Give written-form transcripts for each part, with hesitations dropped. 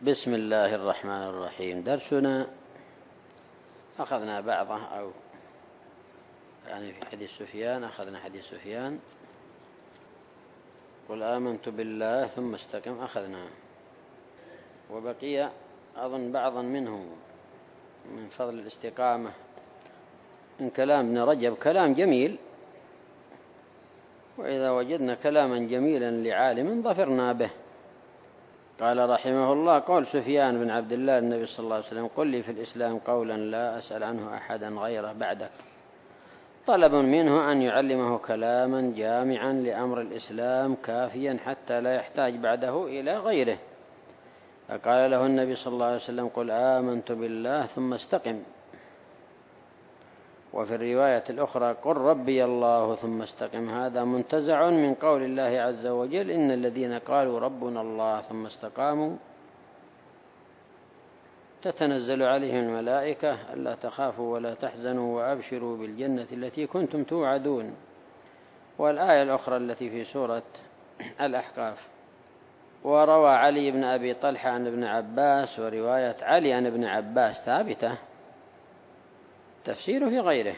بسم الله الرحمن الرحيم. درسنا أخذنا بعضه في حديث سفيان، أخذنا حديث سفيان قل آمنت بالله ثم استقم، أخذنا، وبقي أظن بعضا منه من فضل الاستقامة من كلام ابن رجب، كلام جميل، وإذا وجدنا كلاما جميلا لعالم ظفرنا به. قال رحمه الله: قول سفيان بن عبد الله النبي صلى الله عليه وسلم: قل لي في الإسلام قولا لا أسأل عنه أحدا غيره بعدك، طلب منه أن يعلمه كلاما جامعا لأمر الإسلام كافيا حتى لا يحتاج بعده إلى غيره. فقال له النبي صلى الله عليه وسلم: قل آمنت بالله ثم استقم. وفي الرواية الأخرى: قل ربي الله ثم استقم. هذا منتزع من قول الله عز وجل: إن الذين قالوا ربنا الله ثم استقاموا تتنزل عليهم الملائكة ألا تخافوا ولا تحزنوا وأبشروا بالجنة التي كنتم توعدون. والآية الأخرى التي في سورة الأحقاف. وروى علي بن أبي طلحة عن ابن عباس، ورواية علي عن ابن عباس ثابتة، تفسير في غيره.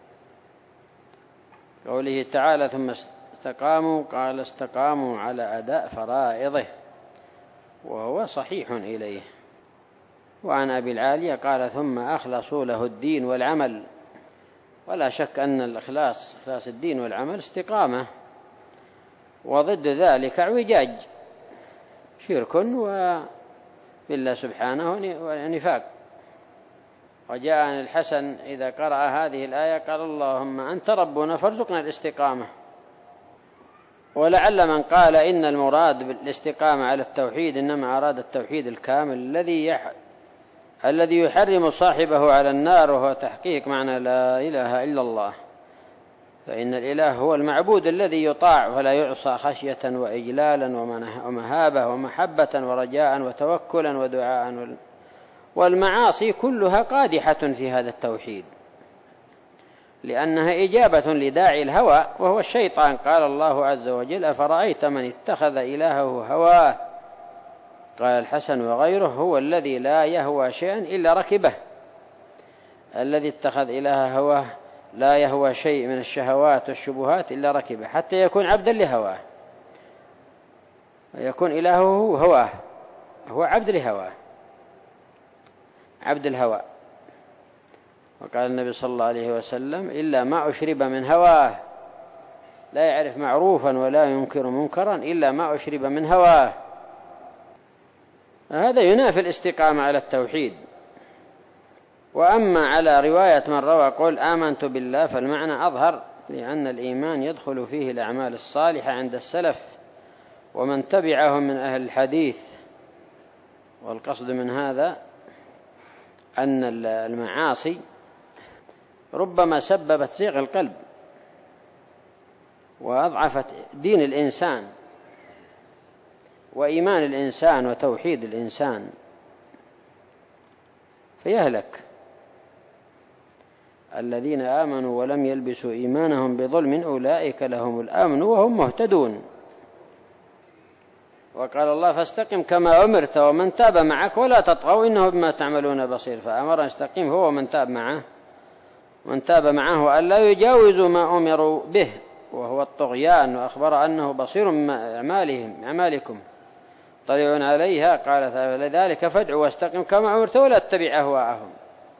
قوله تعالى: ثم استقاموا، قال استقاموا على أداء فرائضه، وهو صحيح إليه. وعن أبي العالية قال: ثم أخلصوا له الدين والعمل. ولا شك أن إخلاص الدين والعمل استقامة، وضد ذلك اعوجاج، شرك بالله سبحانه ونفاق. وجاء عن الحسن إذا قرأ هذه الآية قال: اللهم أنت ربنا فارزقنا الاستقامة. ولعل من قال إن المراد بالاستقامة على التوحيد إنما أراد التوحيد الكامل الذي يحرم صاحبه على النار، وهو تحقيق معنى لا إله إلا الله. فإن الإله هو المعبود الذي يطاع ولا يعصى خشية وإجلالا ومهابة ومحبة ورجاء وتوكلا ودعاء. والمعاصي كلها قادحة في هذا التوحيد، لأنها إجابة لداعي الهوى وهو الشيطان. قال الله عز وجل: أفرأيت من اتخذ إلهه هواه. قال الحسن وغيره: هو الذي لا يهوى شيئا إلا ركبه. الذي اتخذ إلهه هواه لا يهوى شيء من الشهوات والشبهات إلا ركبه، حتى يكون عبدا لهواه، ويكون إلهه هواه، هو عبد لهواه، عبد الهوى. وقال النبي صلى الله عليه وسلم: إلا ما أشرب من هواه، لا يعرف معروفا ولا ينكر منكرا إلا ما أشرب من هواه. هذا ينافي الاستقامة على التوحيد. وأما على رواية من روى قل آمنت بالله فالمعنى أظهر، لأن الإيمان يدخل فيه الأعمال الصالحة عند السلف ومن تبعهم من أهل الحديث. والقصد من هذا أن المعاصي ربما سببت زيغ القلب وأضعفت دين الإنسان وإيمان الإنسان وتوحيد الإنسان فيهلك. الذين آمنوا ولم يلبسوا إيمانهم بظلم أولئك لهم الأمن وهم مهتدون. وقال الله: فاستقم كما أمرت ومن تاب معك ولا تطغوا إنه بما تعملون بصير. فأمر أن يستقيم هو ومن تاب معه، من تاب معه ألا يجاوزوا ما أمروا به وهو الطغيان، وأخبر أنه بصير من أعمالكم طلع عليها. قال تعالى: لذلك فادع واستقم كما أمرت ولا تتبع أهواءهم.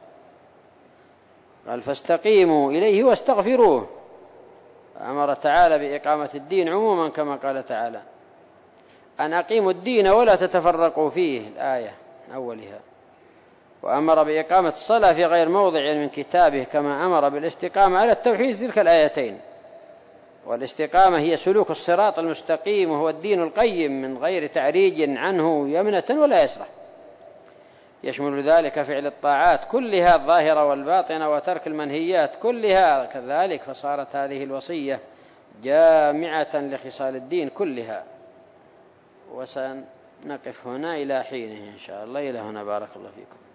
قال: فاستقيموا إليه واستغفروه. أمر تعالى بإقامة الدين عموما كما قال تعالى: أن أقيموا الدين ولا تتفرقوا فيه، الآية أولها. وأمر بإقامة الصلاة في غير موضع من كتابه كما أمر بالاستقامة على التوحيد تلك الآيتين. والاستقامة هي سلوك الصراط المستقيم، وهو الدين القيم من غير تعريج عنه يمنة ولا يسرة. يشمل ذلك فعل الطاعات كلها الظاهرة والباطنة وترك المنهيات كلها كذلك. فصارت هذه الوصية جامعة لخصال الدين كلها. وسنقف هنا إلى حينه إن شاء الله. إلى هنا، بارك الله فيكم.